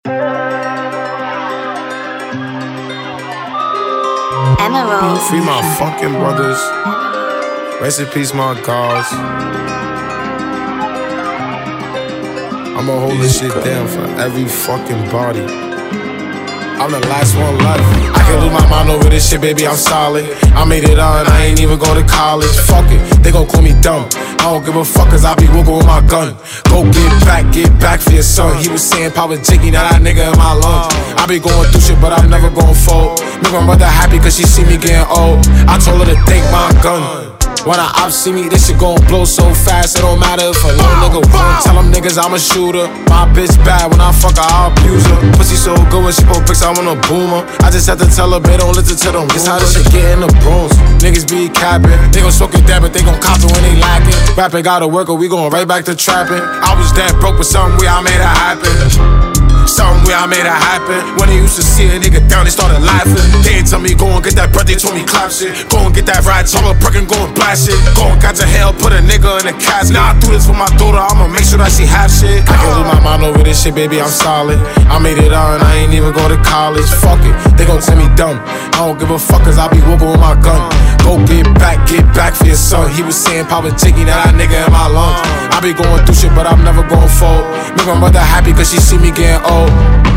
Emerald. Free my fucking brothers. Rest in peace, my gods. I'ma hold this shit down for every fucking body. I'm the last one left. I can't lose my mind over this shit, baby, I'm solid. I made it on, I ain't even go to college. Fuck it, they gon' call me dumb. I don't give a fuck cause I be walking with my gun. Go get back for your son. He was saying Papa Jiggy, now that nigga in my lungs. I be going through shit, but I'm never gon' fold. Make my mother happy cause she see me getting old. I told her to take my gun. When a op see me, this shit gon' blow so fast. It don't matter if a little nigga won't. Tell them niggas I'm a shooter. My bitch bad, when I fuck her, I abuse her. Pussy so good when she put pics, I want a boomer. I just had to tell her, babe, don't listen to them. This how this shit get in the brooms. Niggas be capping. They gon' smoke it down, but they gon' cop it when they lacking. Rapping gotta work or we gon' right back to trapping. I was that broke, but something way I made it happen. Something way I made it happen. When they used to see a nigga down, they started laughing. They ain't tell me go and get that bread, they told me clap shit. Go and get that ride, tell her perk and go and blast shit. Go and catch a hell, put a nigga in a casket. Now I do this for my daughter, I'ma make sure that she have shit. I can't lose my mind over this shit, baby, I'm solid. I made it on, I ain't even go to college. Fuck it, they gon' tell me dumb. I don't give a fuck cause I be walking with my gun. Go get back for your son. He was saying Papa Jiggy, now that nigga in my lungs. I be going through shit, but I'm never gon' fold. Make my mother happy cause she see me getting old.